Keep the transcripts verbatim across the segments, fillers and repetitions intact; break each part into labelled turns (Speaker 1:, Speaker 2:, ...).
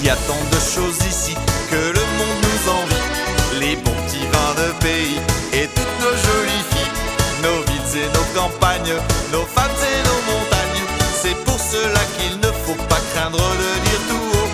Speaker 1: y a tant de choses ici que le monde nous envie. Les bons petits vins de pays et toutes nos jolies filles, nos villes et nos campagnes, nos femmes et nos montagnes. C'est pour cela qu'il ne faut pas craindre de dire tout haut: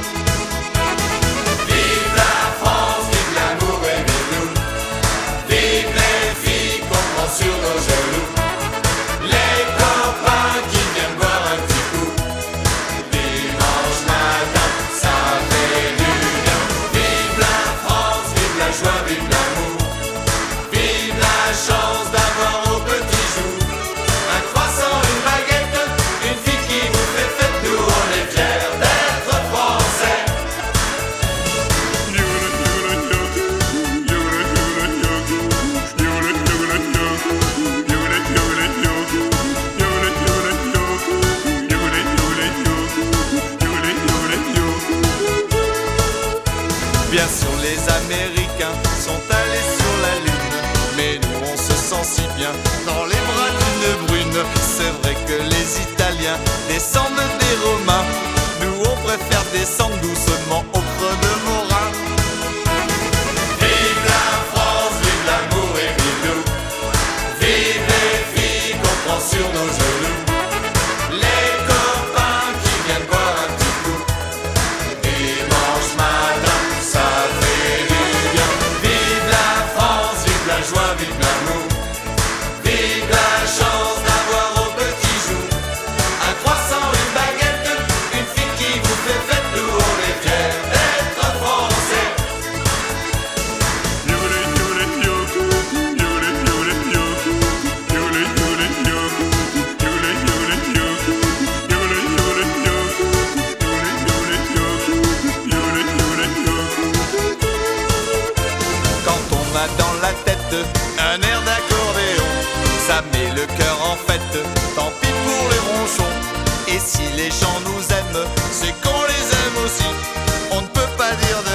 Speaker 1: vive la France, vive l'amour et vive nous. Vive les filles qu'on prend sur nos genoux. Les copains qui viennent boire un petit coup. Dimanche matin, ça fait du bien. Vive la France, vive la joie, vive l'amour. Vive la chance d'avoir au petit jour un croissant, une baguette, une fille qui vous fait fête. Nous on est fiers d'être français. Bien sûr les Américains sont allés sur la Lune, mais nous on se sent si bien dans les bras d'une brune. C'est vrai que les Italiens descendent des Romains, nous on préfère descendre doucement au creux de Morin. Vive la France, vive l'amour et vive nous. Vive les filles qu'on prend sur nos genoux. Les copains qui viennent boire un petit coup. Dimanche matin, ça fait du bien. Vive la France, vive la joie, vive l'amour. Vive la chance d'avoir au petit jour un croissant, une baguette, une fille qui vous fait fête. Nous on est fiers d'être français. Quand on a dans la tête un air d'accordéon, ça met le cœur en fête, tant pis pour les ronchons. Et si les gens nous aiment, c'est qu'on les aime aussi. On ne peut pas dire de